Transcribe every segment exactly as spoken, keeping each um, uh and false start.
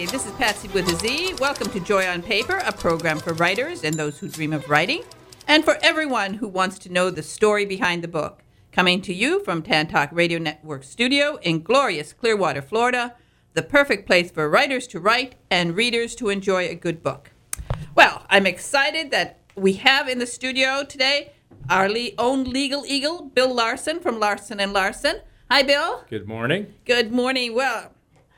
this is Patsy with a Z. Welcome to Joy on Paper, a program for writers and those who dream of writing, and for everyone who wants to know the story behind the book. Coming to you from Tantalk Radio Network studio in glorious Clearwater, Florida, the perfect place for writers to write and readers to enjoy a good book. Well, I'm excited that we have in the studio today our le- own legal eagle, Bill Larson from Larson and Larson. Hi, Bill. Good morning. Good morning. Well,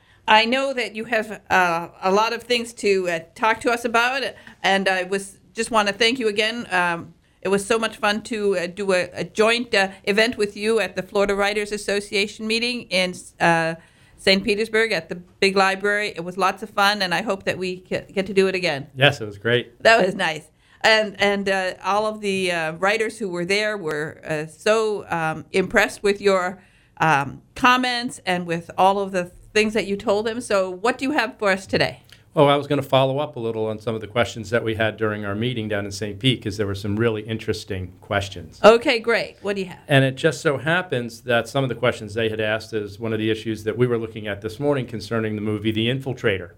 I know that you have uh, a lot of things to uh, talk to us about, and I was just want to thank you again. Um, it was so much fun to uh, do a, a joint uh, event with you at the Florida Writers Association meeting in uh, Saint Petersburg at the big library. It was lots of fun, and I hope that we get to do it again. Yes, it was great. That was nice. And and uh, all of the uh, writers who were there were uh, so um, impressed with your um, comments and with all of the things that you told them. So what do you have for us today? Oh, I was going to follow up a little on some of the questions that we had during our meeting down in Saint Pete, because there were some really interesting questions. Okay, great. What do you have? And it just so happens that some of the questions they had asked is one of the issues that we were looking at this morning concerning the movie The Infiltrator.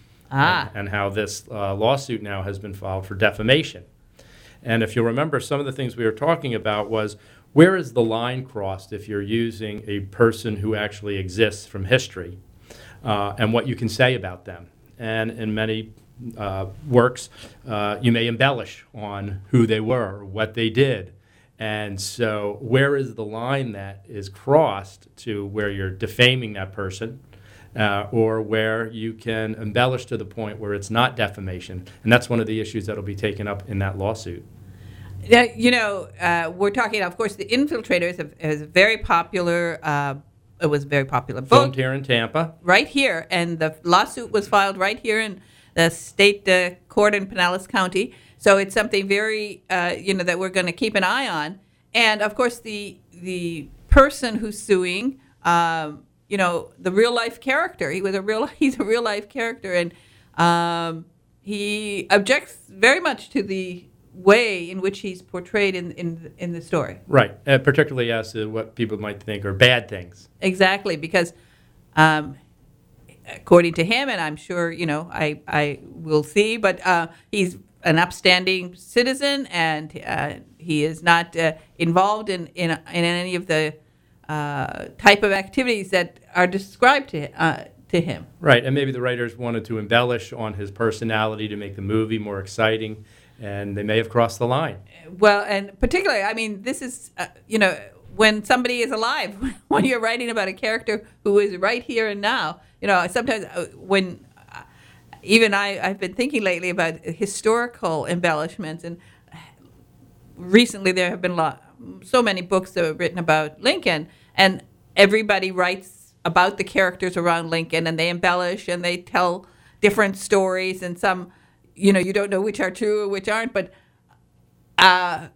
Ah. And, and how this uh, lawsuit now has been filed for defamation. And if you'll remember, some of the things we were talking about was, where is the line crossed if you're using a person who actually exists from history uh, and what you can say about them? And in many uh, works, uh, you may embellish on who they were, what they did. And so where is the line that is crossed to where you're defaming that person uh, or where you can embellish to the point where it's not defamation? And that's one of the issues that will be taken up in that lawsuit. Yeah, you know, uh, we're talking, of course, The Infiltrator is a, is a very popular uh It was a very popular book. Filmed here in Tampa. Right here. And the lawsuit was filed right here in the state uh, court in Pinellas County. So it's something very, uh, you know, that we're going to keep an eye on. And, of course, the the person who's suing, um, you know, the real-life character. He was a real, he's a real-life character. And um, he objects very much to the way in which he's portrayed in in in the story. Right, uh, particularly as to what people might think are bad things. Exactly, because um, according to him, and I'm sure, you know, I, I will see, but uh, he's an upstanding citizen, and uh, he is not uh, involved in, in, in any of the uh, type of activities that are described to uh, to him. Right, and maybe the writers wanted to embellish on his personality to make the movie more exciting, and they may have crossed the line. Well, and particularly, I mean, this is, uh, you know, when somebody is alive, when you're writing about a character who is right here and now, you know, sometimes uh, when, uh, even I, I've been thinking lately about historical embellishments, and recently there have been lot, so many books that were written about Lincoln, and everybody writes about the characters around Lincoln, and they embellish, and they tell different stories, and some, you know, you don't know which are true or which aren't, but uh,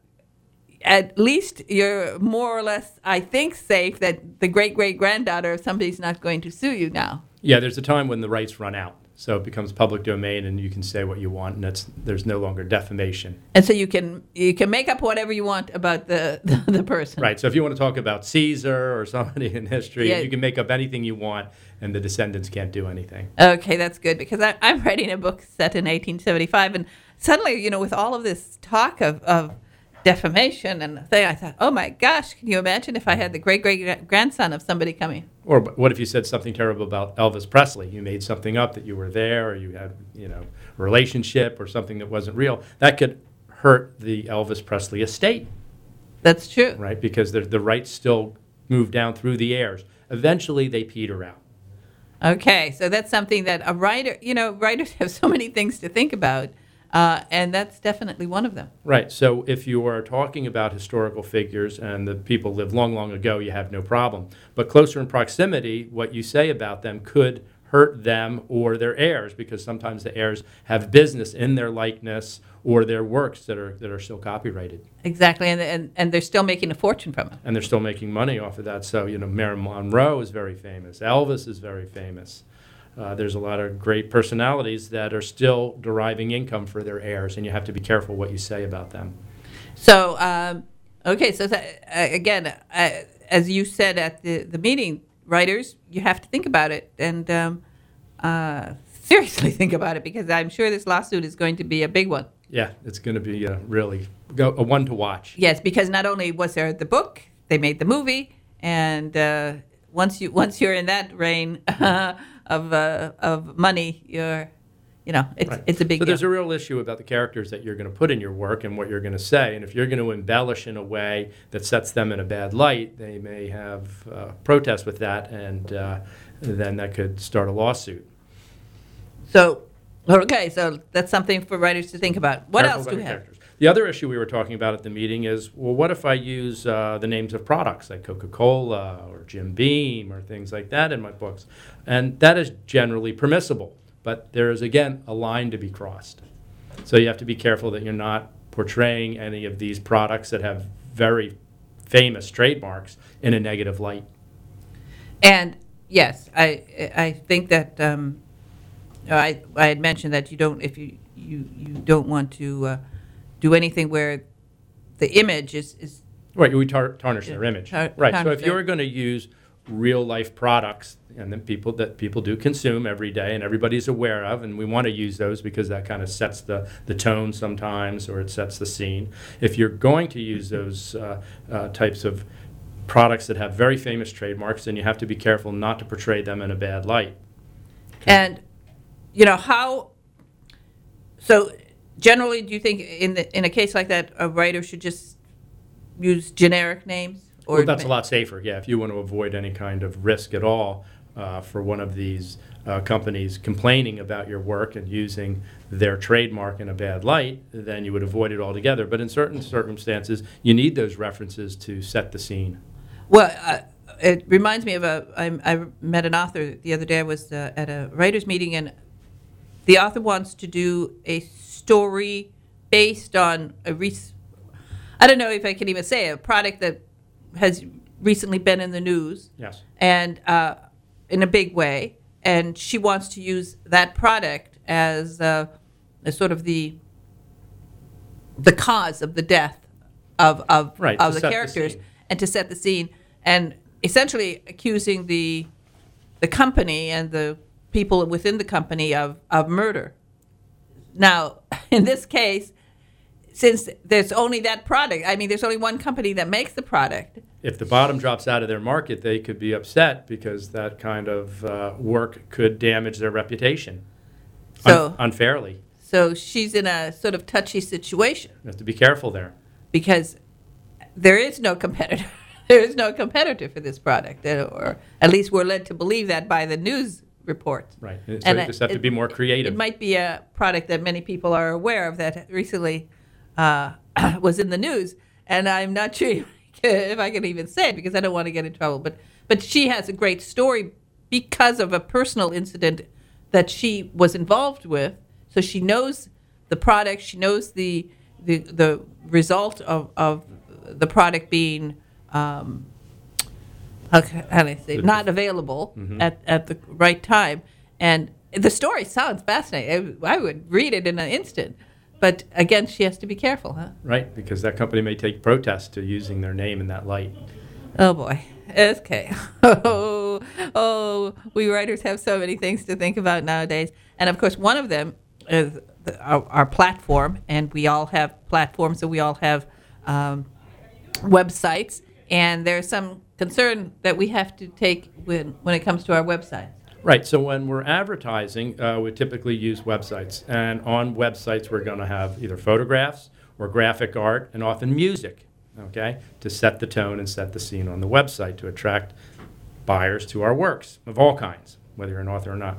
at least you're more or less, I think, safe that the great-great-granddaughter of somebody's not going to sue you now. Yeah, there's a time when the rights run out, so it becomes public domain, and you can say what you want, and it's, there's no longer defamation. And so you can you can make up whatever you want about the, the, the person. Right, so if you want to talk about Caesar or somebody in history, Yeah. you can make up anything you want, and the descendants can't do anything. Okay, that's good, because I, I'm writing a book set in eighteen seventy-five, and suddenly, you know, with all of this talk of, of defamation and thing, I thought, oh my gosh, can you imagine if I had the great-great-grandson of somebody coming? Or what if you said something terrible about Elvis Presley? You made something up that you were there, or you had, you know, a relationship or something that wasn't real. That could hurt the Elvis Presley estate. That's true. Right, because the, the rights still move down through the heirs. Eventually, they peter out. Okay, so that's something that a writer, you know, writers have so many things to think about, uh, and that's definitely one of them. Right, so if you are talking about historical figures and the people lived long, long ago, you have no problem. But closer in proximity, what you say about them could hurt them or their heirs, because sometimes the heirs have business in their likeness or their works that are that are still copyrighted. Exactly, and and, and they're still making a fortune from it. And they're still making money off of that. So, you know, Marilyn Monroe is very famous. Elvis is very famous. Uh, there's a lot of great personalities that are still deriving income for their heirs, and you have to be careful what you say about them. So, um, okay, so that, uh, again, uh, as you said at the, the meeting, writers, you have to think about it and um, uh, seriously think about it, because I'm sure this lawsuit is going to be a big one. Yeah, it's going to be a really go, a one to watch. Yes, because not only was there the book, they made the movie, and uh, once you once you're in that reign uh, of uh, of money, you're you know it's Right. it's a big So deal. there's a real issue about the characters that you're going to put in your work and what you're going to say. And if you're going to embellish in a way that sets them in a bad light, they may have uh, protest with that, and uh, then that could start a lawsuit. So, okay, so that's something for writers to think about. What Careful else about do we your have? characters. The other issue we were talking about at the meeting is, well, what if I use uh, the names of products like Coca-Cola or Jim Beam or things like that in my books? And that is generally permissible, but there is, again, a line to be crossed. So you have to be careful that you're not portraying any of these products that have very famous trademarks in a negative light. And yes, I I think that um, I I had mentioned that you don't if you you, you don't want to uh, do anything where the image is, is Right, we tar- tarnish Yeah, their image. tar- Right, so tarnish if you're their- going to use real life products and then people that people do consume every day and everybody's aware of, and we want to use those because that kind of sets the, the tone sometimes, or it sets the scene. If you're going to use those uh, uh, types of products that have very famous trademarks, then you have to be careful not to portray them in a bad light. and you know how. So generally, do you think in the in a case like that, a writer should just use generic names? Or Well, that's a lot safer, yeah. If you want to avoid any kind of risk at all uh, for one of these uh, companies complaining about your work and using their trademark in a bad light, then you would avoid it altogether. But in certain circumstances, you need those references to set the scene. Well, uh, it reminds me of a. I, I met an author the other day. I was uh, at a writers' meeting, and the author wants to do a story based on a rec- I don't know if I can even say it, a product that has recently been in the news, Yes. and uh, in a big way, and she wants to use that product as, uh, as sort of the the cause of the death of of, Right, of to the set the characters, scene. and to set the scene, and essentially accusing the the company and the people within the company of, of murder. Now, in this case, since there's only that product, I mean, there's only one company that makes the product. If the bottom drops out of their market, they could be upset because that kind of uh, work could damage their reputation So, un- unfairly. so she's in a sort of touchy situation You have to be careful there. because there is no competitor. There is no competitor for this product, uh, or at least we're led to believe that by the news reports. Right. So And you it- just have to it- be more creative. It might be a product that many people are aware of that recently uh, was in the news, and I'm not sure if I can even say it because I don't want to get in trouble. But but she has a great story because of a personal incident that she was involved with. So she knows the product. She knows the the the result of, of the product being um, how, can- how do I say The- not available Mhm. at at the right time. And the story sounds fascinating. I I would read it in an instant. But again, she has to be careful, huh? Right, because that company may take protest to using their name in that light. Oh boy. Okay. Oh, oh, we writers have so many things to think about nowadays. And of course, one of them is the, our, our platform, and we all have platforms, and we all have um, websites. And there's some concern that we have to take when when it comes to our websites. Right, so when we're advertising, uh, we typically use websites. And on websites, we're going to have either photographs or graphic art and often music, okay, to set the tone and set the scene on the website to attract buyers to our works of all kinds, whether you're an author or not.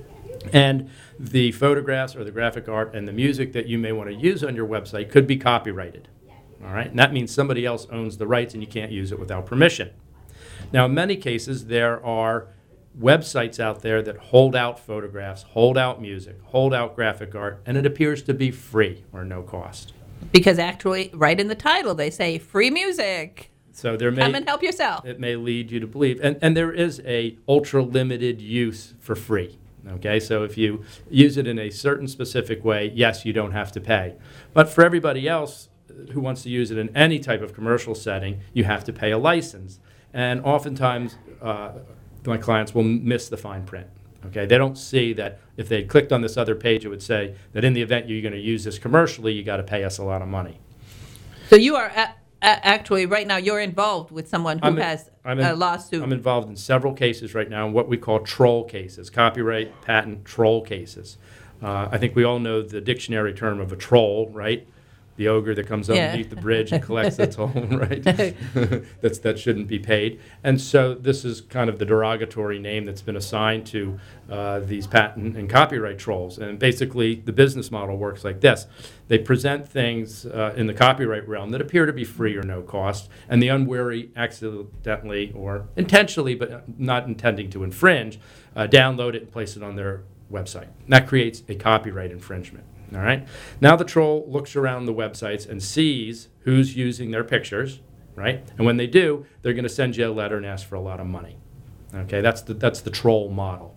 And the photographs or the graphic art and the music that you may want to use on your website could be copyrighted, all right? And that means somebody else owns the rights and you can't use it without permission. Now, in many cases, there are websites out there that hold out photographs, hold out music, hold out graphic art, and it appears to be free or no cost. Because actually, right in the title, they say free music. So there may Come and help yourself. it may lead you to believe, and and there is a ultra limited use for free. Okay, so if you use it in a certain specific way, yes, you don't have to pay. But for everybody else who wants to use it in any type of commercial setting, you have to pay a license, and oftentimes. Uh, my clients will miss the fine print, Okay, they don't see that if they clicked on this other page, it would say that in the event you're going to use this commercially, you got to pay us a lot of money. So you are a- a- actually right now you're involved with someone who I'm in- has I'm in- a lawsuit. I'm involved in several cases right now, in what we call troll cases, copyright patent troll cases. Uh, I think we all know the dictionary term of a troll, right? The ogre that comes Yeah. underneath the bridge and collects the toll, right? That's, that shouldn't be paid. And so this is kind of the derogatory name that's been assigned to uh, these patent and copyright trolls. And basically, the business model works like this. They present things uh, in the copyright realm that appear to be free or no cost, and the unwary accidentally or intentionally, but not intending to infringe, uh, download it and place it on their website. And that creates a copyright infringement. All right. Now the troll looks around the websites and sees who's using their pictures, right? And when they do, they're going to send you a letter and ask for a lot of money. Okay, that's the that's the troll model.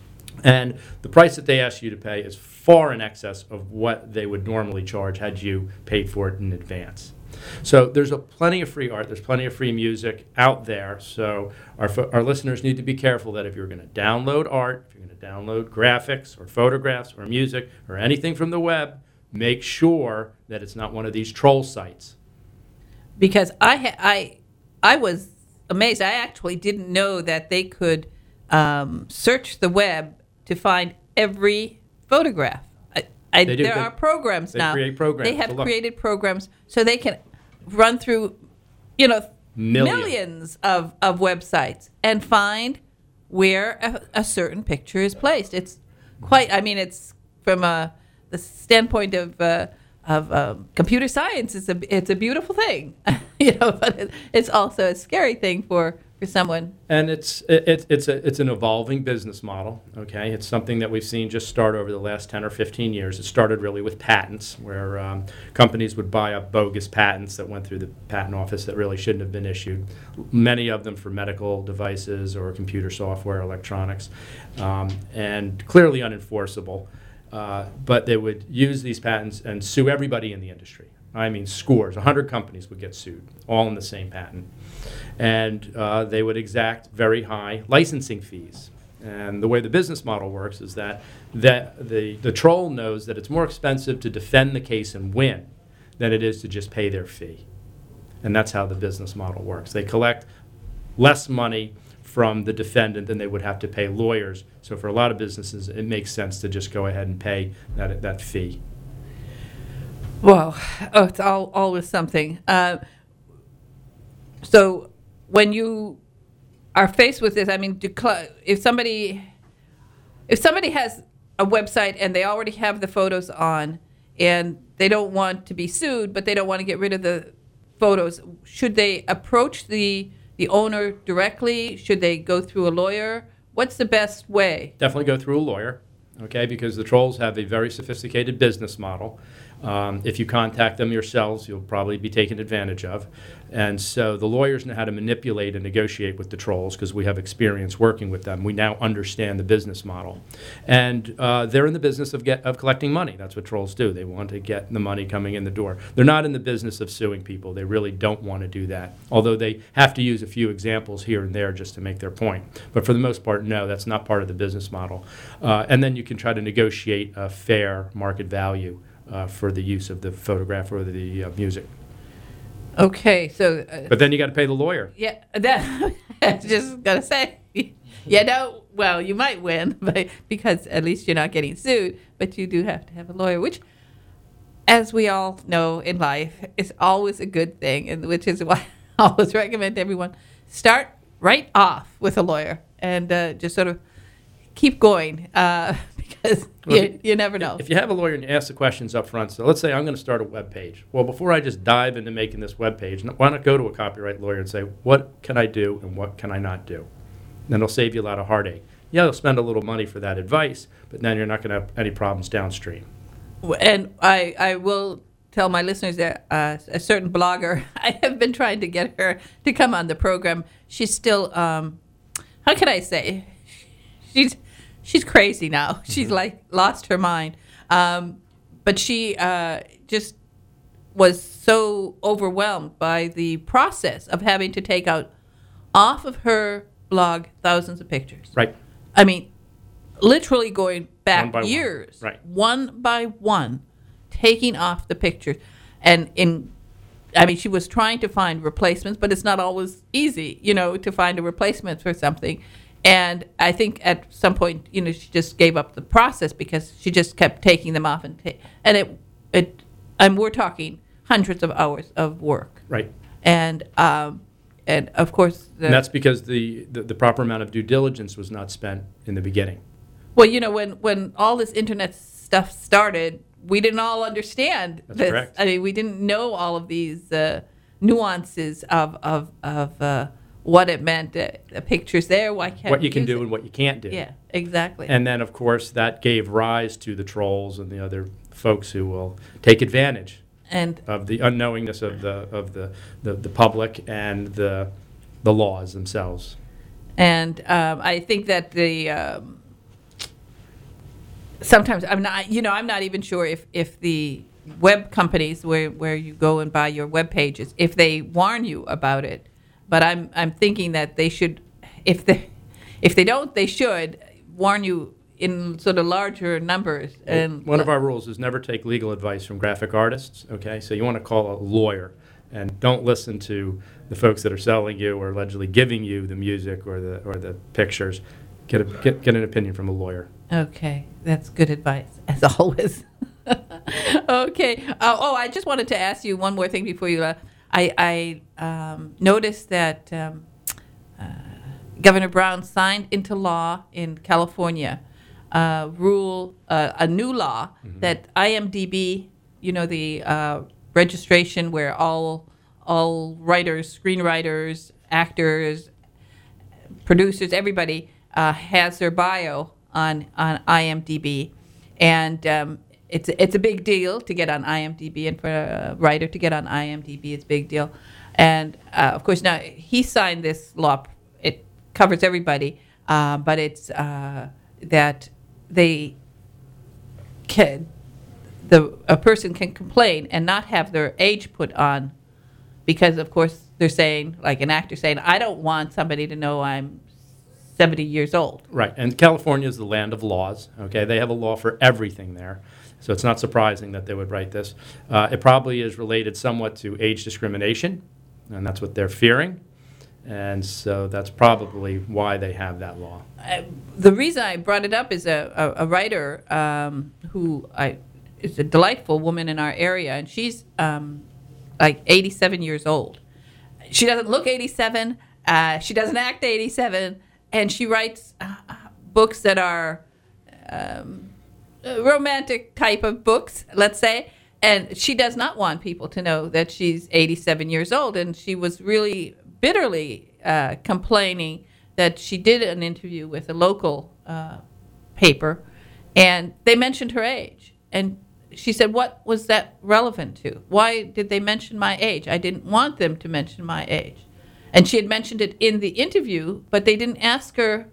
And the price that they ask you to pay is far in excess of what they would normally charge had you paid for it in advance. So there's a plenty of free art, there's plenty of free music out there. So our fo- our listeners need to be careful that if you're going to download art, if you're going to download graphics or photographs or music or anything from the web, make sure that it's not one of these troll sites. Because I ha- I I was amazed. I actually didn't know that they could um, search the web to find every photograph. I, I, They do. there They- are programs they now. create programs They have to look. created programs so they can run through, you know, Millions. millions of, of websites and find where a, a certain picture is placed. It's quite. I mean, it's from a the standpoint of uh, of um, computer science. It's a it's a beautiful thing, you know, but it, it's also a scary thing for. For someone, And it's it, it's a it's an evolving business model. Okay, it's something that we've seen just start over the last ten or fifteen years. It started really with patents, where um, companies would buy up bogus patents that went through the patent office that really shouldn't have been issued. Many of them for medical devices or computer software, electronics, um, and clearly unenforceable. Uh, but they would use these patents and sue everybody in the industry. I mean, scores, a hundred companies would get sued, all in the same patent. And uh, they would exact very high licensing fees. And the way the business model works is that, that the, the troll knows that it's more expensive to defend the case and win than it is to just pay their fee. And that's how the business model works. They collect less money from the defendant than they would have to pay lawyers. So for a lot of businesses, it makes sense to just go ahead and pay that, that fee. well, oh, it's all, always something. Uh, so when you are faced with this, I mean, decl- if somebody if somebody has a website and they already have the photos on, and they don't want to be sued, but they don't want to get rid of the photos, should they approach the the owner directly? Should they go through a lawyer? What's the best way? Definitely go through a lawyer, okay, because the trolls have a very sophisticated business model. Um, if you contact them yourselves, you'll probably be taken advantage of. And so the lawyers know how to manipulate and negotiate with the trolls because we have experience working with them. We now understand the business model. And uh, they're in the business of, get, of collecting money. That's what trolls do. They want to get the money coming in the door. They're not in the business of suing people. They really don't want to do that, although they have to use a few examples here and there just to make their point. But for the most part, no, that's not part of the business model. Uh, and then you can try to negotiate a fair market value Uh, for the use of the photograph or the uh, music. Okay, so uh, But then you got to pay the lawyer. yeah, that I was just gonna say, you know, well, you might win, but because at least you're not getting sued, but you do have to have a lawyer, which, as we all know in life, is always a good thing, and which is why I always recommend everyone start right off with a lawyer and uh, just sort of keep going uh, because Well, you, if- you never know. If you have a lawyer and you ask the questions up front, so let's say I'm going to start a web page. Well, before I just dive into making this web page, why not go to a copyright lawyer and say, what can I do and what can I not do? Then it'll save you a lot of heartache. Yeah, you'll spend a little money for that advice, but then you're not going to have any problems downstream. And I, I will tell my listeners that uh, a certain blogger, I have been trying to get her to come on the program. She's still, um, how can I say, she's she's crazy now. She's like lost her mind. Um, but she uh, just was so overwhelmed by the process of having to take out off of her blog thousands of pictures. Right. I mean, literally going back One by one. years, Right. one by one, taking off the pictures. And in, I mean, she was trying to find replacements, but it's not always easy, you know, to find a replacement for something. And I think at some point, you know, she just gave up the process because she just kept taking them off, and ta- and it it, and we're talking hundreds of hours of work. Right. And um, and of course, the, And that's because the, the, the proper amount of due diligence was not spent in the beginning. well, you know, when when all this internet stuff started, we didn't all understand That's this. correct. I mean, we didn't know all of these uh, nuances of of of uh, what it meant. Uh, the pictures there, why can't What we you can use do it? and what you can't do. Yeah, exactly. And then, of course, that gave rise to the trolls and the other folks who will take advantage And of the unknowingness of the of the, the, the public and the the laws themselves. and um, I think that the um, sometimes I'm not, you know, I'm not even sure if if the web companies where where you go and buy your web pages, if they warn you about it. But I'm I'm thinking that they should, if they if they don't, they should warn you in sort of larger numbers. And One of our rules is never take legal advice from graphic artists, okay? So you want to call a lawyer, and don't listen to the folks that are selling you or allegedly giving you the music or the or the pictures. Get a, get, get an opinion from a lawyer. Okay, that's good advice, as always. Okay. Uh, oh, I just wanted to ask you one more thing before you left. I, I um, noticed that um, uh, Governor Brown signed into law in California uh, rule, uh, a new law Mm-hmm. that I M D B, you know, the uh, registration where all all writers, screenwriters, actors, producers, everybody uh, has their bio on on I M D B, and um, it's it's a big deal to get on I M D B, and for a writer to get on I M D B, it's a big deal. And uh, of course, now he signed this law; it covers everybody, uh, but it's uh, that they can the a person can complain and not have their age put on, because of course they're saying, like an actor saying, I don't want somebody to know I'm seventy years old. Right, and California is the land of laws, okay? They have a law for everything there, so it's not surprising that they would write this. Uh, it probably is related somewhat to age discrimination, and that's what they're fearing, and so that's probably why they have that law. Uh, the reason I brought it up is a, a, a writer um, who I is a delightful woman in our area, and she's um, like eighty-seven years old. She doesn't look eighty-seven. Uh, she doesn't act eighty-seven, and she writes uh, books that are um, romantic type of books, let's say. And she does not want people to know that she's eighty-seven years old, and she was really bitterly uh, complaining that she did an interview with a local uh, paper, and they mentioned her age. And she said, what was that relevant to? Why did they mention my age? I didn't want them to mention my age. And she had mentioned it in the interview, but they didn't ask her,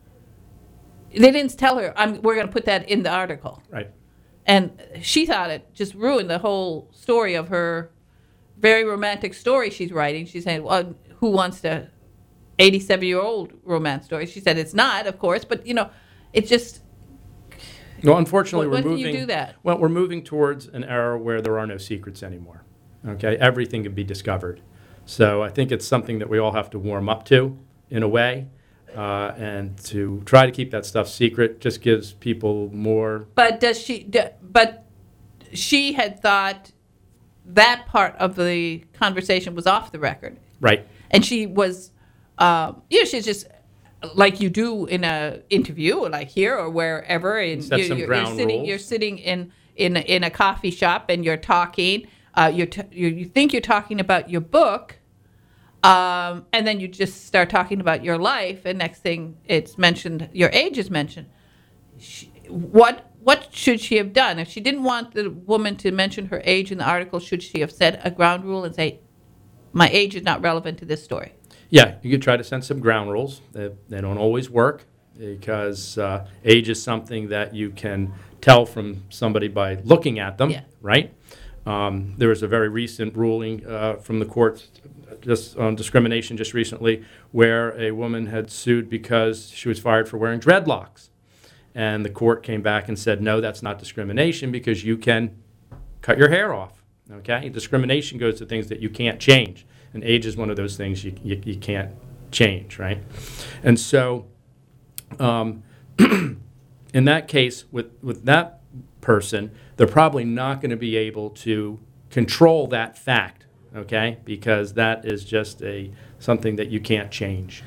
they didn't tell her, I'm, we're going to put that in the article. Right. And she thought it just ruined the whole story of her very romantic story she's writing. She's saying, well, who wants to eighty-seven-year-old romance story? She said it's not, of course, but, you know, it just... Well, unfortunately, When we're do you moving... do that? Well, we're moving towards an era where there are no secrets anymore, okay? Everything can be discovered. So I think it's something that we all have to warm up to, in a way, uh, and to try to keep that stuff secret just gives people more... But does she... d- But she had thought that part of the conversation was off the record. Right. And she was, uh, you know, she's just like you do in a interview, or like here or wherever. And Set you, some you're, ground you're sitting, rules. you're sitting in in a, in a coffee shop and you're talking. Uh, you're t- you, you think you're talking about your book, um, and then you just start talking about your life, and next thing it's mentioned, your age is mentioned. She, what what should she have done if she didn't want the woman to mention her age in the article? Should she have set a ground rule and say, my age is not relevant to this story? Yeah, you could try to set some ground rules. They, they don't always work because uh, age is something that you can tell from somebody by looking at them, Yeah. right? Um, there was a very recent ruling uh, from the courts just on discrimination just recently where a woman had sued because she was fired for wearing dreadlocks. and the court came back and said, no, that's not discrimination because you can cut your hair off. Okay, discrimination goes to things that you can't change, and age is one of those things you you, you can't change, right? And so, um, in that case, with with that person, they're probably not going to be able to control that fact, okay? Because that is just a something that you can't change.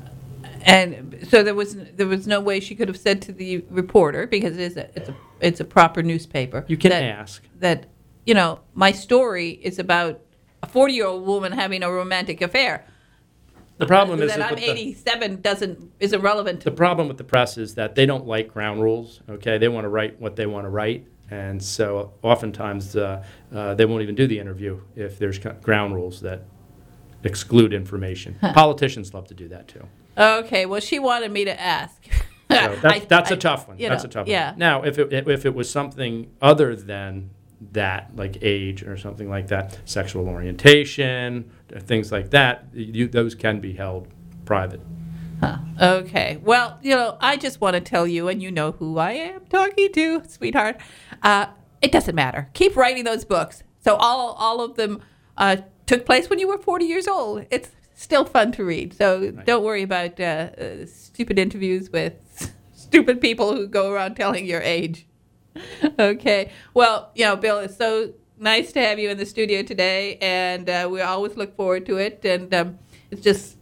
And so there was there was no way she could have said to the reporter, because it is a, it's a it's a proper newspaper. You can that, ask that, you know, my story is about a forty-year-old woman having a romantic affair. The problem that is I'm that the, eighty-seven doesn't is irrelevant to the problem with the press is that they don't like ground rules. Okay, they want to write what they want to write, and so oftentimes uh, uh, they won't even do the interview if there's ground rules that exclude information. Huh. Politicians love to do that too. Okay, well, she wanted me to ask. So that's, I, that's I, a tough one. That's know, a tough yeah. one. Now, if it if it was something other than that, like age or something like that, sexual orientation, things like that, you, those can be held private. Huh. Okay. Well, you know, I just want to tell you, and you know who I am talking to, sweetheart. Uh, it doesn't matter. Keep writing those books. So all all of them uh, took place when you were forty years old. It's still fun to read. So right. Don't worry about uh, uh, stupid interviews with stupid people who go around telling your age. Okay. Well, you know, Bill, it's so nice to have you in the studio today, and uh, we always look forward to it. And um, it's just,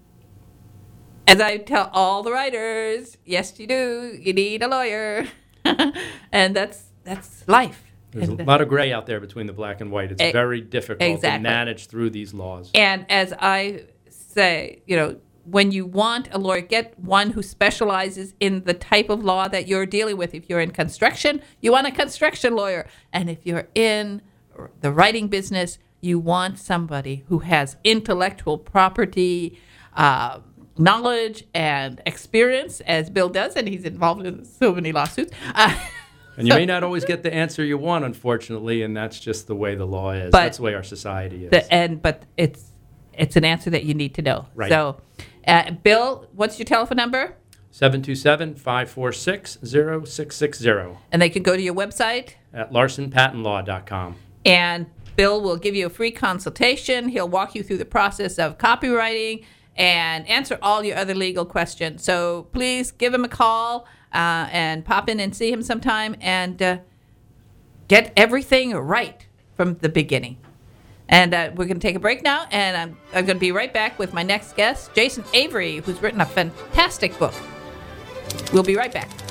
as I tell all the writers, yes, you do. You need a lawyer, and that's that's life. There's and, a lot of gray out there between the black and white. It's e- very difficult exactly. to manage through these laws. And as I say, you know, when you want a lawyer, get one who specializes in the type of law that you're dealing with. If you're in construction, you want a construction lawyer. And if you're in the writing business, you want somebody who has intellectual property uh, knowledge and experience, as Bill does, and he's involved in so many lawsuits. Uh, and you may not always get the answer you want, unfortunately, and that's just the way the law is. But that's the way our society is. The, and But it's it's an answer that you need to know. Right. So, uh, Bill, what's your telephone number? seven two seven, five four six, zero six six zero. And they can go to your website? At larson patent law dot com. And Bill will give you a free consultation. He'll walk you through the process of copywriting and answer all your other legal questions. So please give him a call uh, and pop in and see him sometime and uh, get everything right from the beginning. And uh, we're going to take a break now, and I'm, I'm going to be right back with my next guest, Jason Avery, who's written a fantastic book. We'll be right back.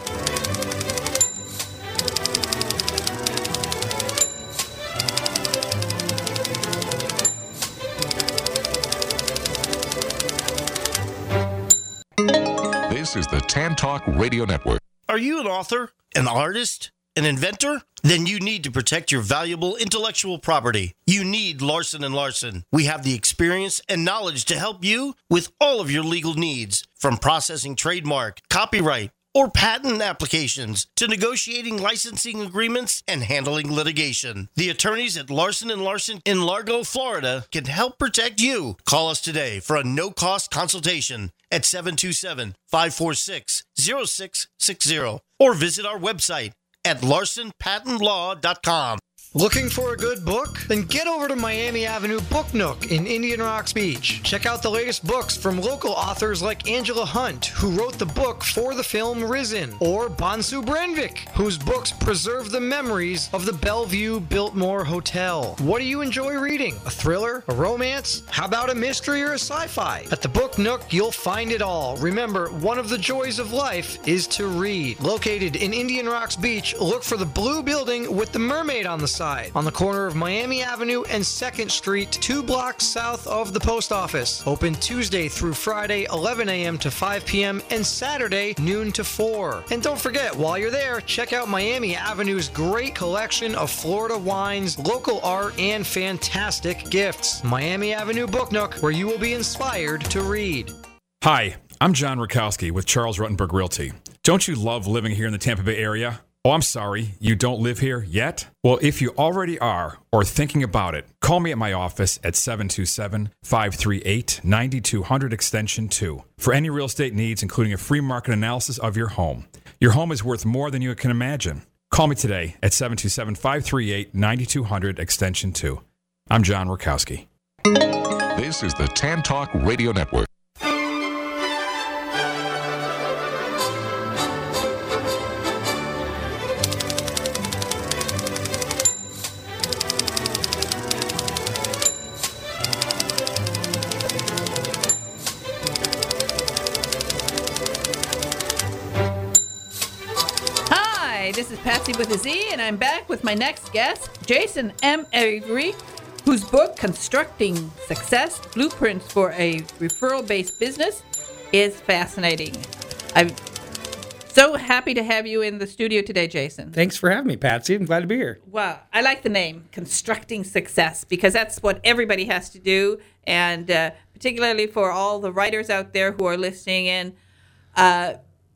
This is the Tan Talk Radio Network. Are you an author, an artist, an inventor? Then you need to protect your valuable intellectual property. You need Larson and Larson. We have the experience and knowledge to help you with all of your legal needs, from processing trademark, copyright, or patent applications to negotiating licensing agreements and handling litigation. The attorneys at Larson and Larson in Largo, Florida can help protect you. Call us today for a no-cost consultation at seven two seven, five four six, zero six six zero or visit our website at larson patent law dot com. Looking for a good book? Then get over to Miami Avenue Book Nook in Indian Rocks Beach. Check out the latest books from local authors like Angela Hunt, who wrote the book for the film Risen, or Bonsu Brenvik, whose books preserve the memories of the Bellevue Biltmore Hotel. What do you enjoy reading? A thriller? A romance? How about a mystery or a sci-fi? At the Book Nook, you'll find it all. Remember, one of the joys of life is to read. Located in Indian Rocks Beach, look for the blue building with the mermaid on the side, on the corner of Miami Avenue and second Street, two blocks south of the post office. Open Tuesday through Friday, eleven a.m. to five p.m. and Saturday, noon to four. And don't forget, while you're there, check out Miami Avenue's great collection of Florida wines, local art, and fantastic gifts. Miami Avenue Book Nook, where you will be inspired to read. Hi, I'm John Rakowski with Charles Ruttenberg Realty. Don't you love living here in the Tampa Bay area? Oh, I'm sorry, you don't live here yet? Well, if you already are, or thinking about it, call me at my office at seven two seven, five three eight, nine two zero zero extension two for any real estate needs, including a free market analysis of your home. Your home is worth more than you can imagine. Call me today at seven two seven, five three eight, nine two zero zero, extension two. I'm John Rakowski. This is the Tan Talk Radio Network. This is Patsy with a Z, and I'm back with my next guest, Jason M. Avery, whose book, Constructing Success, Blueprints for a Referral-Based Business, is fascinating. I'm so happy to have you in the studio today, Jason. Thanks for having me, Patsy. I'm glad to be here. Well, I like the name, Constructing Success, because that's what everybody has to do, and uh, particularly for all the writers out there who are listening in. Uh,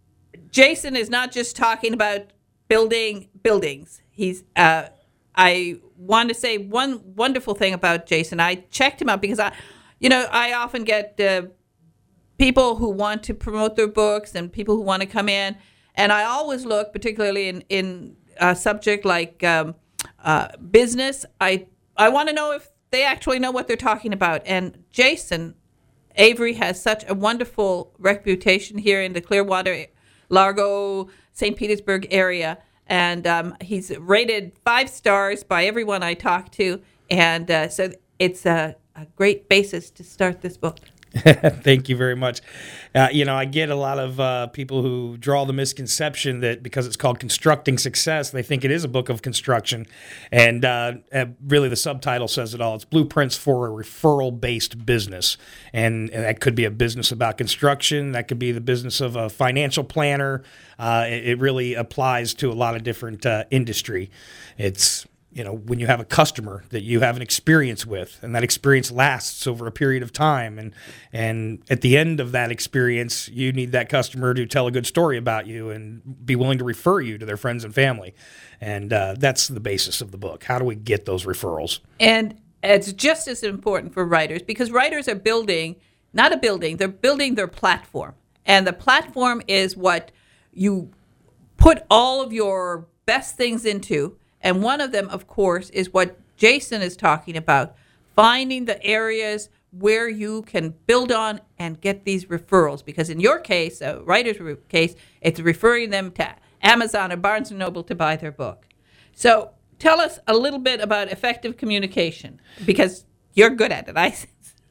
Jason is not just talking about building buildings. He's. Uh, I want to say one wonderful thing about Jason. I checked him out because I, you know, I often get uh, people who want to promote their books and people who want to come in, and I always look, particularly in in a subject like um, uh, business. I I want to know if they actually know what they're talking about. And Jason Avery has such a wonderful reputation here in the Clearwater, Largo, Saint Petersburg area, and um, he's rated five stars by everyone I talk to, and uh, so it's a, a great basis to start this book. Thank you very much. Uh, you know, I get a lot of uh, people who draw the misconception that because it's called Constructing Success, they think it is a book of construction. And uh, uh, really the subtitle says it all. It's Blueprints for a Referral-Based Business. And, and that could be a business about construction. That could be the business of a financial planner. Uh, it, it really applies to a lot of different uh, industry. It's... You know, when you have a customer that you have an experience with, and that experience lasts over a period of time, and and at the end of that experience, you need that customer to tell a good story about you and be willing to refer you to their friends and family. And uh, that's the basis of the book. How do we get those referrals? And it's just as important for writers, because writers are building, not a building, they're building their platform. And the platform is what you put all of your best things into. And one of them, of course, is what Jason is talking about, finding the areas where you can build on and get these referrals. Because in your case, a writer's case, it's referring them to Amazon or Barnes and Noble to buy their book. So tell us a little bit about effective communication, because you're good at it, I sense.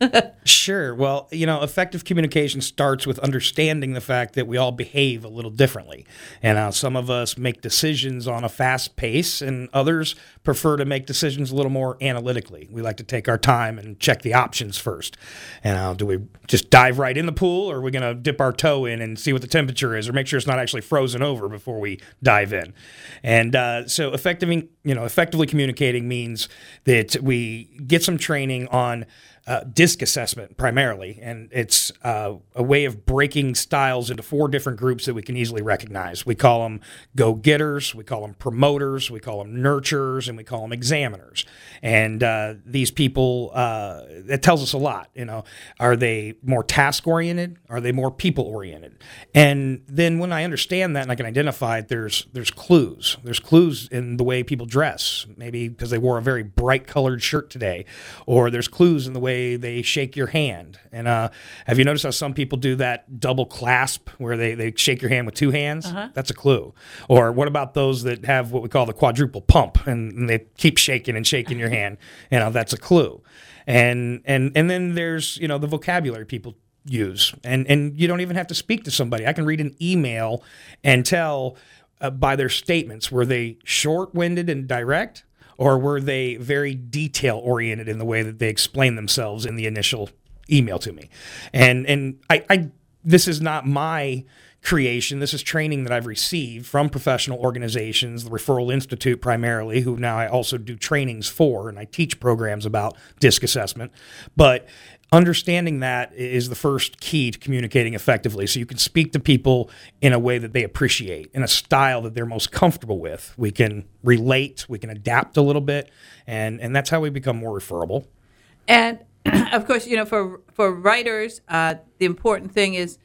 Sure. Well, you know, effective communication starts with understanding the fact that we all behave a little differently. And uh, some of us make decisions on a fast pace, and others prefer to make decisions a little more analytically. We like to take our time and check the options first. And uh, do we just dive right in the pool, or are we going to dip our toe in and see what the temperature is, or make sure it's not actually frozen over before we dive in? And uh, so effectively, you know, effectively communicating means that we get some training on Uh, DISC assessment primarily, and it's uh, a way of breaking styles into four different groups that we can easily recognize. We call them go-getters, we call them promoters, we call them nurturers, and we call them examiners. And uh, these people, uh, it tells us a lot. You know, are they more task-oriented? Are they more people-oriented? And then when I understand that and I can identify it, there's there's clues. There's clues in the way people dress, maybe because they wore a very bright-colored shirt today, or there's clues in the way they shake your hand. And uh, have you noticed how some people do that double clasp where they, they shake your hand with two hands? Uh-huh. That's a clue. Or what about those that have what we call the quadruple pump, and, and they keep shaking and shaking your hand? You know, that's a clue. And and and then there's, you know, the vocabulary people use. And, and you don't even have to speak to somebody. I can read an email and tell uh, by their statements, were they short-winded and direct? Or were they very detail-oriented in the way that they explained themselves in the initial email to me? And and I, I this is not my creation. This is training that I've received from professional organizations, the Referral Institute primarily, who now I also do trainings for, and I teach programs about DISC assessment. But understanding that is the first key to communicating effectively, so you can speak to people in a way that they appreciate, in a style that they're most comfortable with. We can relate, we can adapt a little bit, and, and that's how we become more referable. And, of course, you know, for for writers, uh, the important thing is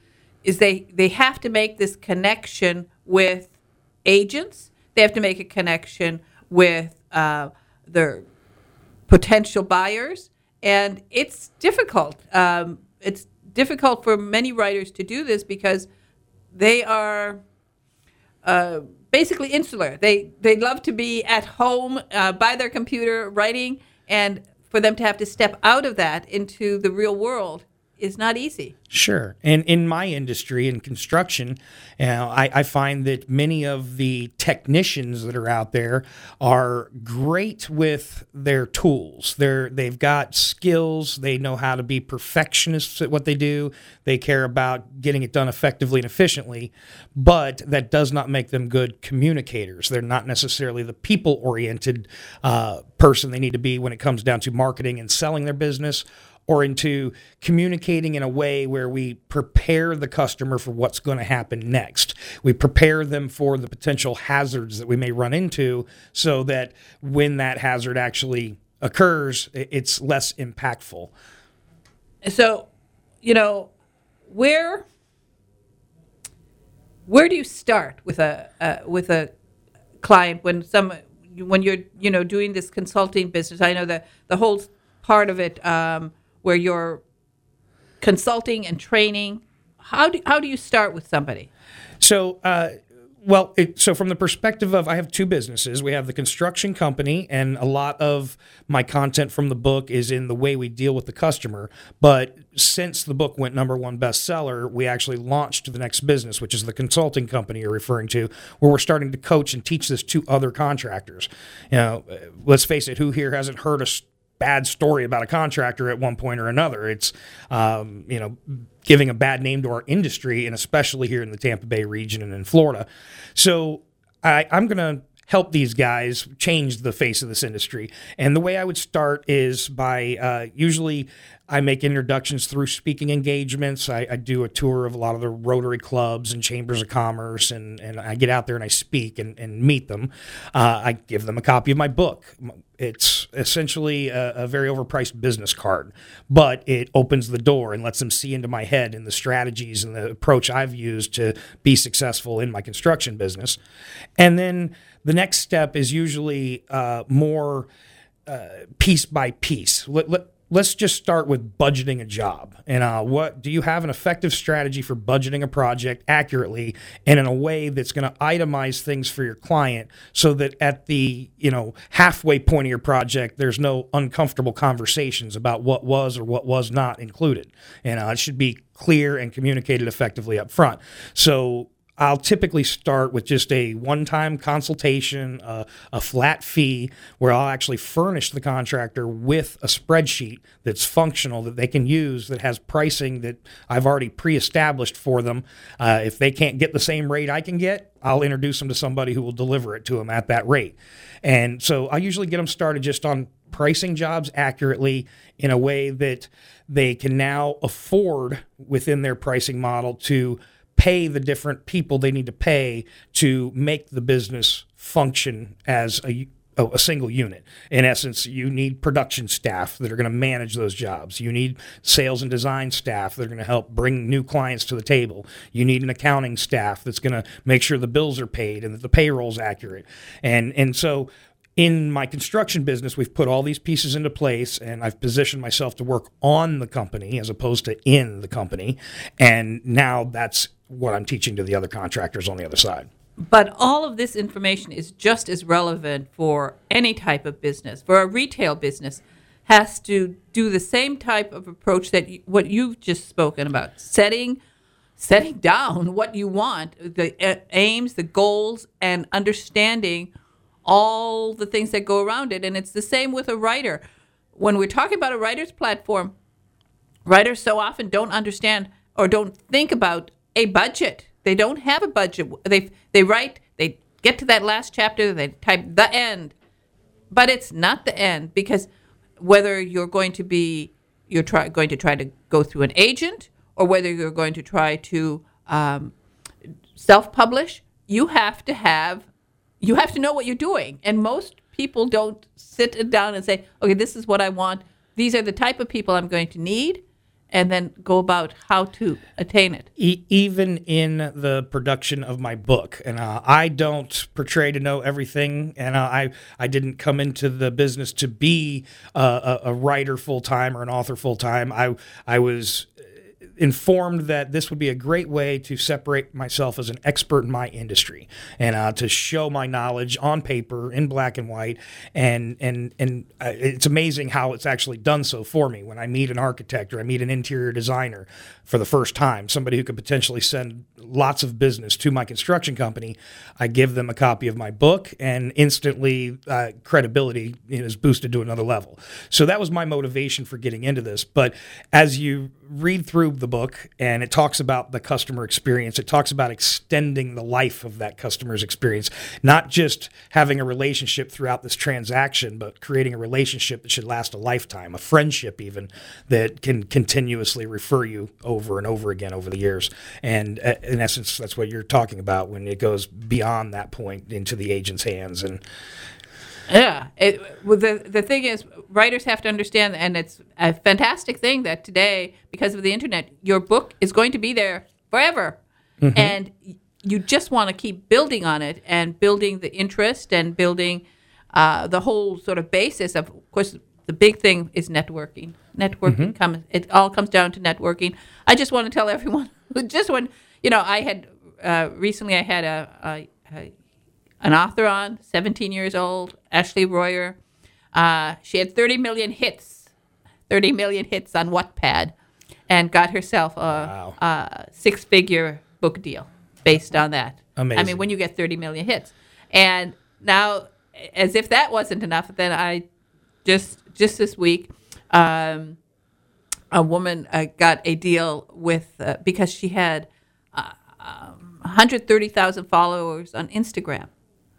is they, they have to make this connection with agents. They have to make a connection with uh, their potential buyers, and it's difficult. Um, it's difficult for many writers to do this because they are uh, basically insular. They they love to be at home uh, by their computer writing, and for them to have to step out of that into the real world is not easy. Sure. And in my industry, in construction, you know, I, I find that many of the technicians that are out there are great with their tools. They're, they've got skills. They know how to be perfectionists at what they do. They care about getting it done effectively and efficiently, but that does not make them good communicators. They're not necessarily the people-oriented uh, person they need to be when it comes down to marketing and selling their business, or into communicating in a way where we prepare the customer for what's going to happen next. We prepare them for the potential hazards that we may run into so that when that hazard actually occurs, it's less impactful. So, you know, where where do you start with a uh, with a client when some when you're you know doing this consulting business? I know that the whole part of it um, where you're consulting and training. How do how do you start with somebody? So, uh, well, it, so from the perspective of, I have two businesses. We have the construction company, and a lot of my content from the book is in the way we deal with the customer. But since the book went number one bestseller, we actually launched the next business, which is the consulting company you're referring to, where we're starting to coach and teach this to other contractors. You know, let's face it, who here hasn't heard a bad story about a contractor at one point or another? It's, um, you know, giving a bad name to our industry, and especially here in the Tampa Bay region and in Florida. So I, I'm going to help these guys change the face of this industry. And the way I would start is by uh, usually I make introductions through speaking engagements. I, I do a tour of a lot of the Rotary clubs and chambers of commerce, and, and I get out there and I speak and, and meet them. Uh, I give them a copy of my book. It's essentially a, a very overpriced business card, but it opens the door and lets them see into my head and the strategies and the approach I've used to be successful in my construction business. And then the next step is usually uh, more uh, piece by piece. Let, let, Let's just start with budgeting a job. And uh, what do you have an effective strategy for budgeting a project accurately and in a way that's going to itemize things for your client so that at the, you know, halfway point of your project, there's no uncomfortable conversations about what was or what was not included. And uh, it should be clear and communicated effectively up front. So I'll typically start with just a one-time consultation, uh, a flat fee, where I'll actually furnish the contractor with a spreadsheet that's functional that they can use, that has pricing that I've already pre-established for them. Uh, if they can't get the same rate I can get, I'll introduce them to somebody who will deliver it to them at that rate. And so I usually get them started just on pricing jobs accurately in a way that they can now afford within their pricing model to pay the different people they need to pay to make the business function as a, a single unit. In essence, you need production staff that are going to manage those jobs. You need sales and design staff that are going to help bring new clients to the table. You need an accounting staff that's going to make sure the bills are paid and that the payroll's accurate. And and so in my construction business, we've put all these pieces into place, and I've positioned myself to work on the company as opposed to in the company. And now that's what I'm teaching to the other contractors on the other side. But all of this information is just as relevant for any type of business. For a retail business, has to do the same type of approach that you, what you've just spoken about, setting setting down what you want, the uh, aims, the goals, and understanding all the things that go around it. And it's the same with a writer. When we're talking about a writer's platform, writers so often don't understand or don't think about a budget. They don't have a budget. They they write, they get to that last chapter, they type the end. But it's not the end, because whether you're going to be, you're try, going to try to go through an agent, or whether you're going to try to um, self-publish, you have to have You have to know what you're doing. And most people don't sit down and say, okay, this is what I want. These are the type of people I'm going to need. and then go about how to attain it. E- even in the production of my book, and uh, I don't portray to know everything, and uh, I I didn't come into the business to be uh, a, a writer full time or an author full time. I I was informed that this would be a great way to separate myself as an expert in my industry and uh, to show my knowledge on paper in black and white. And and and uh, it's amazing how it's actually done so for me. When I meet an architect or I meet an interior designer for the first time, somebody who could potentially send lots of business to my construction company, I give them a copy of my book, and instantly uh, credibility is boosted to another level. So that was my motivation for getting into this. But as you read through the book, and it talks about the customer experience, it talks about extending the life of that customer's experience, not just having a relationship throughout this transaction, but creating a relationship that should last a lifetime, a friendship even, that can continuously refer you over and over again over the years. And uh, in essence, that's what you're talking about when it goes beyond that point into the agent's hands. And Yeah. It, well, the, the thing is, writers have to understand, and it's a fantastic thing that today, because of the internet, your book is going to be there forever. Mm-hmm. And you just want to keep building on it and building the interest and building uh, the whole sort of basis of, of course, the big thing is networking. Networking mm-hmm. comes, it all comes down to networking. I just want to tell everyone, just when, you know, I had, uh, recently I had a, a, a an author on, seventeen years old, Ashley Royer. Uh, she had thirty million hits, thirty million hits on Wattpad, and got herself a, wow. a six-figure book deal based on that. Amazing. I mean, when you get thirty million hits. And now, as if that wasn't enough, then I just just this week, um, a woman uh, got a deal with, uh, because she had uh, um, one hundred thirty thousand followers on Instagram.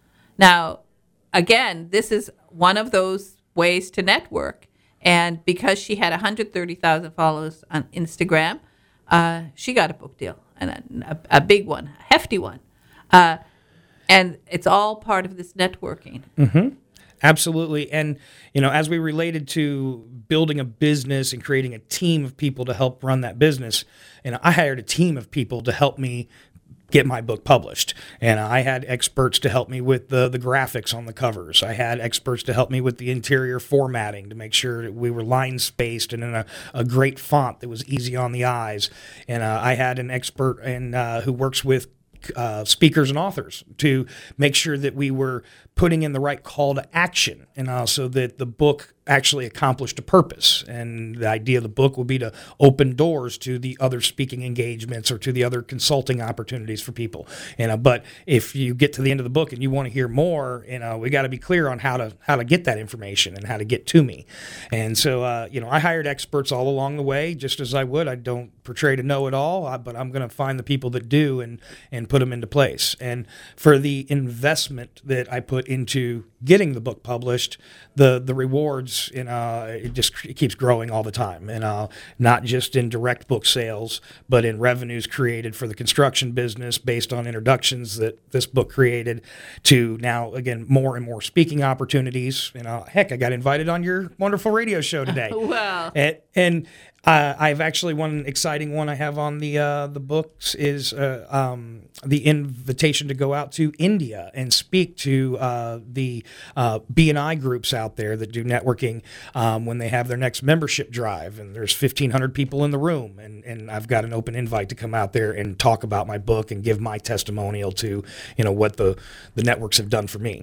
Now, again, this is one of those ways to network. And because she had one hundred thirty thousand followers on Instagram, uh, she got a book deal, and a, a big one, a hefty one. Uh, and it's all part of this networking. Mm-hmm. Absolutely. And, you know, as we related to building a business and creating a team of people to help run that business, you know, I hired a team of people to help me get my book published. And I had experts to help me with the, the graphics on the covers. I had experts to help me with the interior formatting to make sure that we were line spaced and in a, a great font that was easy on the eyes. And uh, I had an expert in, uh, who works with uh, speakers and authors to make sure that we were putting in the right call to action, and uh, so that the book actually accomplished a purpose. And the idea of the book would be to open doors to the other speaking engagements or to the other consulting opportunities for people. You know, but if you get to the end of the book and you want to hear more, you know, we got to be clear on how to how to get that information and how to get to me. And so, uh, you know, I hired experts all along the way, just as I would. I don't portray to know it all, but I'm going to find the people that do and and put them into place. And for the investment that I put into getting the book published, the the rewards, you know, it just it keeps growing all the time, and uh, not just in direct book sales, but in revenues created for the construction business based on introductions that this book created, to now again more and more speaking opportunities. You know, heck, I got invited on your wonderful radio show today. Wow! And, and uh, I've actually one exciting one I have on the uh, the books is uh, um, the invitation to go out to India and speak to uh, the uh, B and I groups out there that do networking um, when they have their next membership drive, and there's fifteen hundred people in the room, and, and I've got an open invite to come out there and talk about my book and give my testimonial to, you know, what the, the networks have done for me.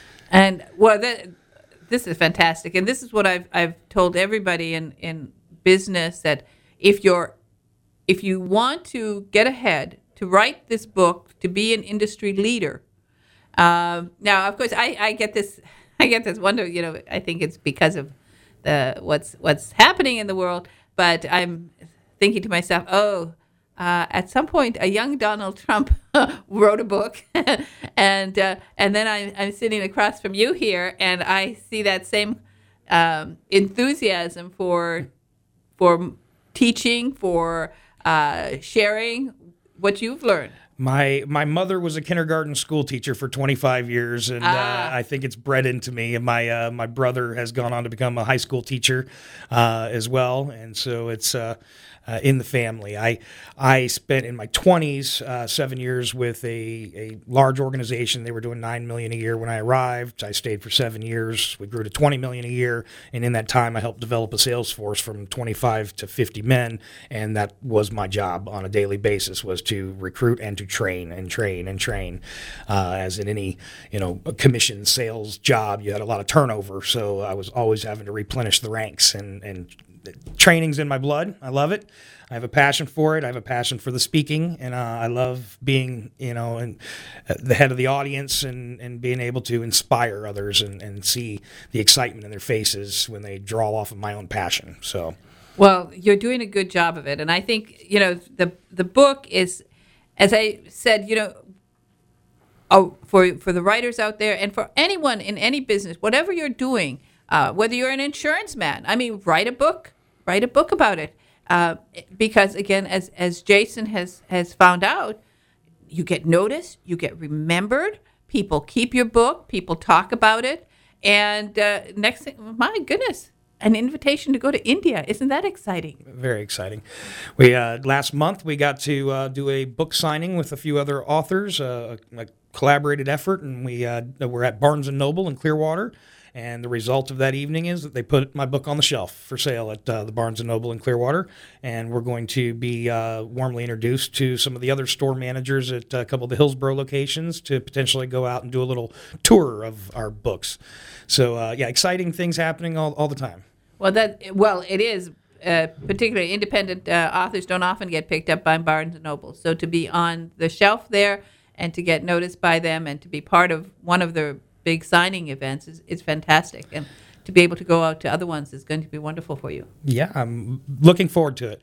And well, that, this is fantastic, and this is what I've I've told everybody in, in business, that if you're if you want to get ahead, to write this book, to be an industry leader. Um, now, of course, I, I get this. I get this wonder. You know, I think it's because of the what's what's happening in the world. But I'm thinking to myself, oh, uh, at some point, a young Donald Trump wrote a book, and uh, and then I'm I'm sitting across from you here, and I see that same um, enthusiasm for for teaching, for uh, sharing what you've learned. My my mother was a kindergarten school teacher for twenty-five years, and Ah. uh, I think it's bred into me. And my uh, my brother has gone on to become a high school teacher uh, as well, and so it's uh, uh, in the family. I I spent in my twenties uh, seven years with a, a large organization. They were doing nine million a year when I arrived. I stayed for seven years. We grew to twenty million a year, and in that time, I helped develop a sales force from twenty-five to fifty men, and that was my job on a daily basis, was to recruit and to train and train and train. Uh, as in any, you know, commission sales job, you had a lot of turnover, so I was always having to replenish the ranks. And, and training's in my blood. I love it. I have a passion for it. I have a passion for the speaking, and uh, I love being, you know, in, uh, the head of the audience and, and being able to inspire others and, and see the excitement in their faces when they draw off of my own passion. So, Well, you're doing a good job of it, and I think, you know, the the book is, as I said, you know, oh, for for the writers out there and for anyone in any business, whatever you're doing, uh, whether you're an insurance man, I mean, write a book, write a book about it, uh, because again, as as Jason has has found out, you get noticed, you get remembered, people keep your book, people talk about it, and uh, next thing, my goodness. An invitation to go to India. Isn't that exciting? very exciting. We uh, last month we got to uh, do a book signing with a few other authors, uh, a collaborated effort, and we uh, were at Barnes and Noble in Clearwater. And the result of that evening is that they put my book on the shelf for sale at uh, the Barnes and Noble in Clearwater, and we're going to be uh, warmly introduced to some of the other store managers at a couple of the Hillsborough locations to potentially go out and do a little tour of our books. So uh, yeah, exciting things happening all, all the time. Well, that well, it is. Uh, particularly independent uh, authors don't often get picked up by Barnes and Noble. So to be on the shelf there and to get noticed by them and to be part of one of their big signing events is, is fantastic. And to be able to go out to other ones is going to be wonderful for you. Yeah, I'm looking forward to it.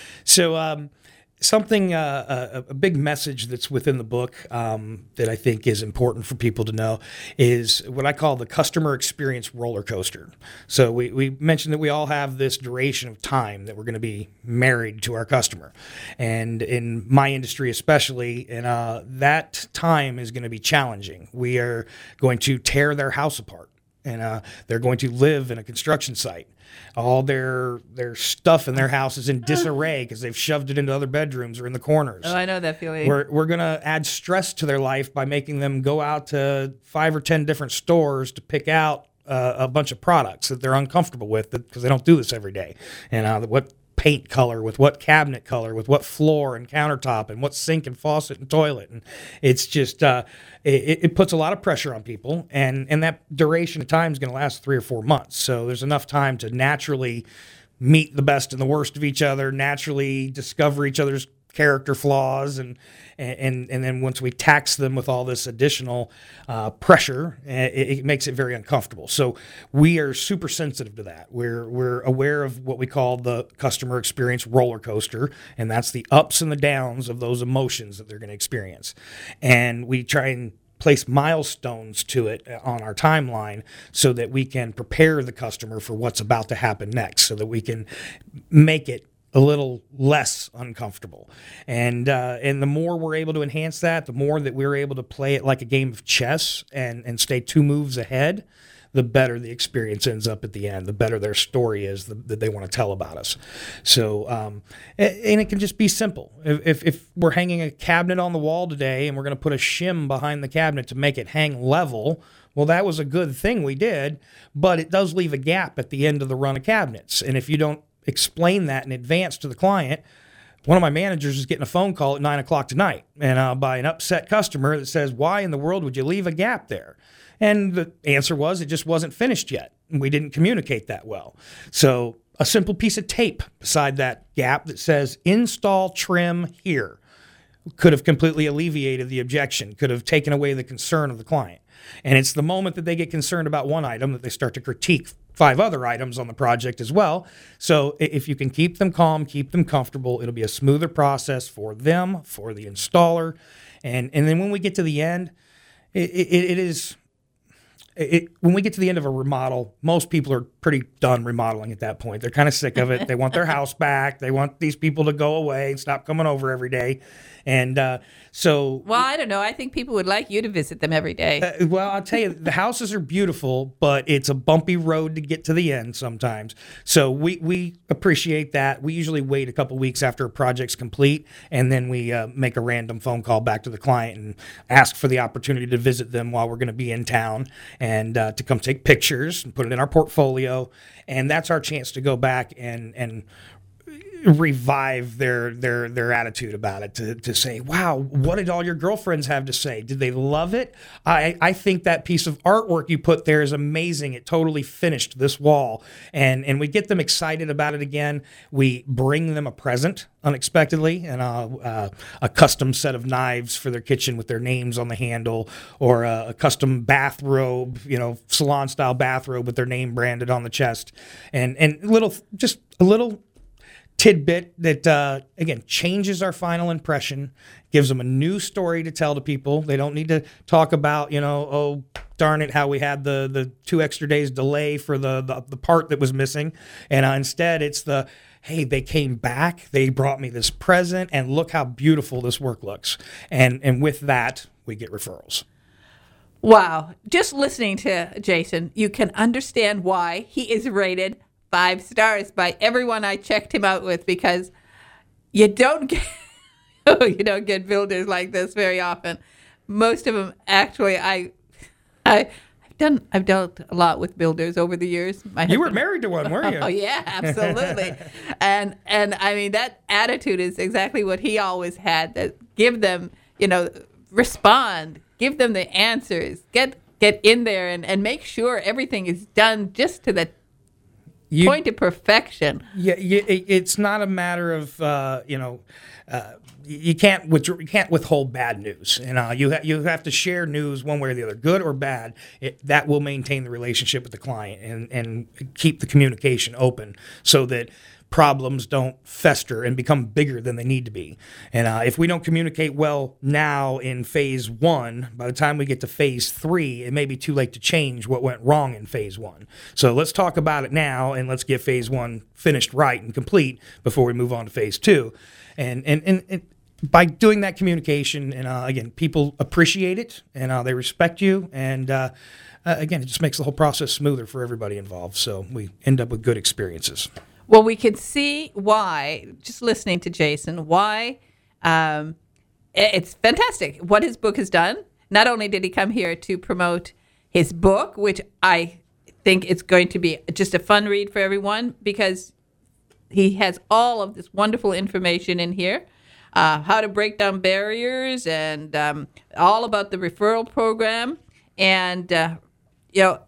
So um, something, uh, a, a big message that's within the book um, that I think is important for people to know is what I call the customer experience roller coaster. So we, we mentioned that we all have this duration of time that we're going to be married to our customer. And in my industry especially, and uh, that time is going to be challenging. We are going to tear their house apart. And uh, they're going to live in a construction site. All their their stuff in their house is in disarray because they've shoved it into other bedrooms or in the corners. Oh, I know that feeling. We're we're going to add stress to their life by making them go out to five or ten different stores to pick out uh, a bunch of products that they're uncomfortable with because they don't do this every day. And uh, what paint color, with what cabinet color, with what floor and countertop, and what sink and faucet and toilet. And it's just, uh, it, it puts a lot of pressure on people, and, and that duration of time is going to last three or four months. So there's enough time to naturally meet the best and the worst of each other, naturally discover each other's character flaws, and and and then once we tax them with all this additional uh, pressure, it, it makes it very uncomfortable. So we are super sensitive to that. We're we're aware of what we call the customer experience roller coaster, and that's the ups and the downs of those emotions that they're going to experience. And we try and place milestones to it on our timeline so that we can prepare the customer for what's about to happen next, so that we can make it a little less uncomfortable. And uh, and the more we're able to enhance that, the more that we're able to play it like a game of chess and, and stay two moves ahead, the better the experience ends up at the end, the better their story is the, that they want to tell about us. So, um, and, and it can just be simple. If, if, if we're hanging a cabinet on the wall today and we're going to put a shim behind the cabinet to make it hang level, well, that was a good thing we did, but it does leave a gap at the end of the run of cabinets. And if you don't explain that in advance to the client, one of my managers is getting a phone call at nine o'clock tonight and uh, by an upset customer that says, why in the world would you leave a gap there? And the answer was it just wasn't finished yet. We didn't communicate that well. So a simple piece of tape beside that gap that says install trim here could have completely alleviated the objection, could have taken away the concern of the client. And it's the moment that they get concerned about one item that they start to critique five other items on the project as well. So if you can keep them calm, keep them comfortable, it'll be a smoother process for them, for the installer. And and then when we get to the end, it, it, it is... It, when we get to the end of a remodel, most people are pretty done remodeling at that point. They're kind of sick of it. They want their house back. They want these people to go away and stop coming over every day. And uh, so... Well, I don't know. I think people would like you to visit them every day. Uh, well, I'll tell you, the houses are beautiful, but it's a bumpy road to get to the end sometimes. So we, we appreciate that. We usually wait a couple weeks after a project's complete, and then we uh, make a random phone call back to the client and ask for the opportunity to visit them while we're going to be in town and uh, to come take pictures and put it in our portfolio. And that's our chance to go back and and revive their their their attitude about it, to to say, wow, what did all your girlfriends have to say? Did they love it? I, I think that piece of artwork you put there is amazing. It totally finished this wall. And and we get them excited about it again. We bring them a present unexpectedly, and uh, uh, a custom set of knives for their kitchen with their names on the handle, or a, a custom bathrobe, you know, salon style bathrobe with their name branded on the chest, and and little just a little tidbit that, uh, again, changes our final impression, gives them a new story to tell to people. They don't need to talk about, you know, oh, darn it, how we had the, the two extra days delay for the, the, the part that was missing. And uh, instead, it's the, hey, they came back, they brought me this present, and look how beautiful this work looks. And, and with that, we get referrals. Wow. Just listening to Jason, you can understand why he is rated five stars by everyone I checked him out with, because you don't get you don't get builders like this very often. Most of them, actually, I I I've done I've dealt a lot with builders over the years. My you husband, were married to one, weren't you? Oh yeah, absolutely. and and I mean, that attitude is exactly what he always had. That give them, you know, respond, give them the answers, get get in there and, and make sure everything is done just to the You, point to perfection. Yeah, you, it's not a matter of uh, you know, uh, you can't withdraw, you can't withhold bad news. You know, you ha- you have to share news one way or the other, good or bad. It, that will maintain the relationship with the client and and keep the communication open so that problems don't fester and become bigger than they need to be. And uh, if we don't communicate well now in phase one, by the time we get to phase three, it may be too late to change what went wrong in phase one. So let's talk about it now, and let's get phase one finished right and complete before we move on to phase two. And and and, and by doing that communication, and uh, again, people appreciate it, and uh, they respect you, and uh, uh, again, it just makes the whole process smoother for everybody involved. So we end up with good experiences. Well, we can see why, just listening to Jason, why um, it's fantastic what his book has done. Not only did he come here to promote his book, which I think it's going to be just a fun read for everyone, because he has all of this wonderful information in here, uh, how to break down barriers, and um, all about the referral program. And, uh, you know,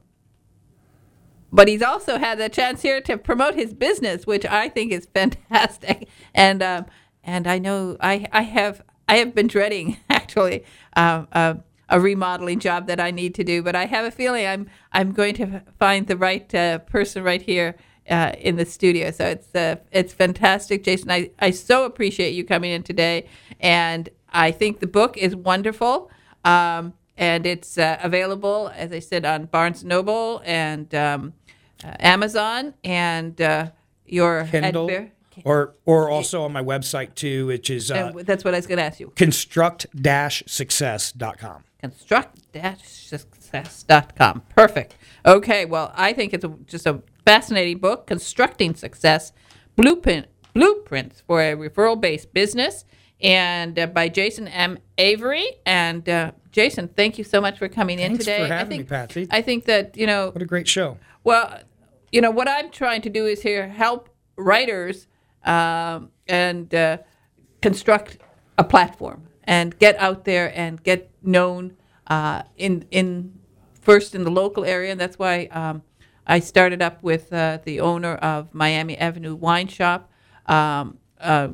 but he's also had the chance here to promote his business, which I think is fantastic. And um, and I know I I have I have been dreading actually uh, uh, a remodeling job that I need to do, but I have a feeling I'm I'm going to find the right uh, person right here uh, in the studio. So it's uh, it's fantastic, Jason. I, I so appreciate you coming in today, and I think the book is wonderful. Um, And it's uh, available, as I said, on Barnes and Noble and um, uh, Amazon and uh, your Kindle, Adver- or or also on my website too, which is uh, and that's what I was going to ask you. construct dash success dot com. construct dash success dot com. Perfect. Okay, well, I think it's a, just a fascinating book, Constructing Success, Blueprint, Blueprints for a Referral-Based Business, and uh, by Jason M. Avery. And uh, Jason, thank you so much for coming in Thanks today. for having I think, me, Patsy. I think that, you know, What a great show. well, you know, what I'm trying to do is here help writers um, and uh, construct a platform and get out there and get known uh, in in first in the local area. And that's why um, I started up with uh, the owner of Miami Avenue Wine Shop. Um, uh,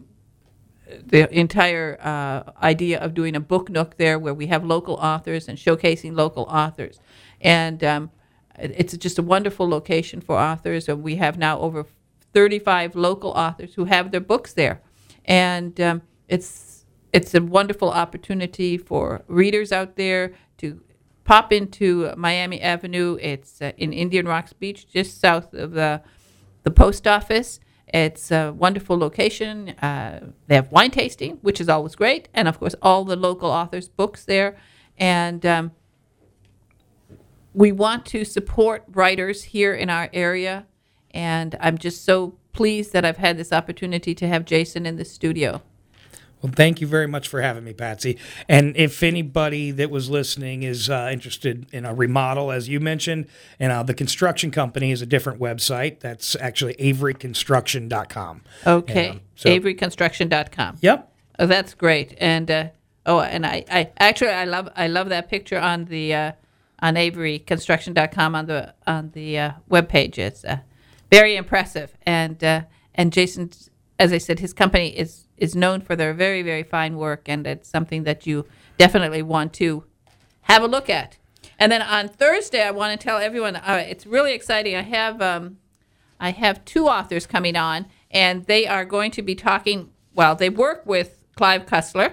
the entire uh, idea of doing a book nook there where we have local authors and showcasing local authors. And um, it's just a wonderful location for authors. And we have now over thirty-five local authors who have their books there. And um, it's it's a wonderful opportunity for readers out there to pop into Miami Avenue. It's uh, in Indian Rocks Beach, just south of the the post office. It's a wonderful location. Uh, they have wine tasting, which is always great, and of course all the local authors' books there. And um, we want to support writers here in our area, and I'm just so pleased that I've had this opportunity to have Jason in the studio. Well, thank you very much for having me, Patsy. And if anybody that was listening is uh, interested in a remodel, as you mentioned, and uh, the construction company is a different website. That's actually avery construction dot com. Okay, um, so, avery construction dot com. Yep. Oh, that's great. And uh, oh, and I, I actually I love I love that picture on the uh, on avery construction dot com on the on the uh, webpage. It's uh, very impressive. And uh, and Jason, as I said, his company is. is known for their very, very fine work, and it's something that you definitely want to have a look at. And then on Thursday, I want to tell everyone, uh, it's really exciting. I have um, I have two authors coming on, and they are going to be talking, well, they work with Clive Cussler,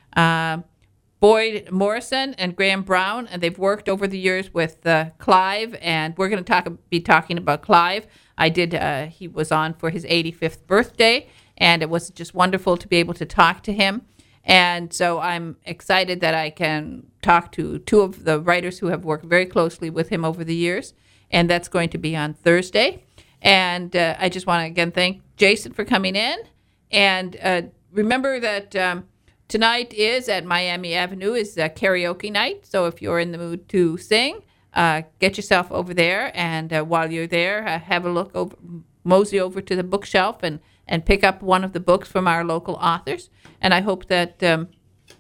uh, Boyd Morrison, and Graham Brown, and they've worked over the years with uh, Clive, and we're going to talk be talking about Clive. I did, uh, he was on for his eighty-fifth birthday, and it was just wonderful to be able to talk to him. And so I'm excited that I can talk to two of the writers who have worked very closely with him over the years. And that's going to be on Thursday. And uh, I just want to, again, thank Jason for coming in. And uh, remember that um, tonight is at Miami Avenue is uh, karaoke night. So if you're in the mood to sing, uh, get yourself over there. And uh, while you're there, uh, have a look over, mosey over to the bookshelf and and pick up one of the books from our local authors. And I hope that, um,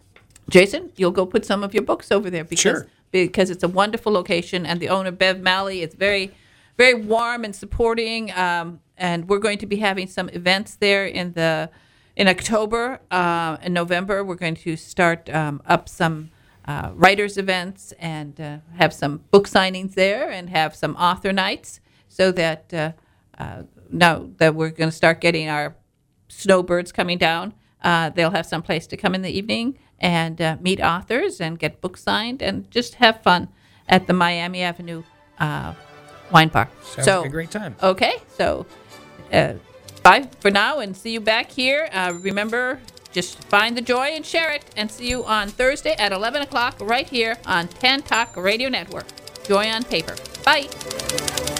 Jason, you'll go put some of your books over there because Sure. because it's a wonderful location, and the owner, Bev Malley, is very, very warm and supporting. Um, and we're going to be having some events there in the in October uh, and November. We're going to start um, up some uh, writers events and uh, have some book signings there and have some author nights so that uh, uh, now that we're going to start getting our snowbirds coming down, uh, they'll have some place to come in the evening and uh, meet authors and get books signed and just have fun at the Miami Avenue uh, wine bar. Sounds so, like a great time. Okay, so uh, bye for now and see you back here. Uh, remember, just find the joy and share it, and see you on Thursday at eleven o'clock right here on Tan Talk Radio Network. Joy on Paper. Bye.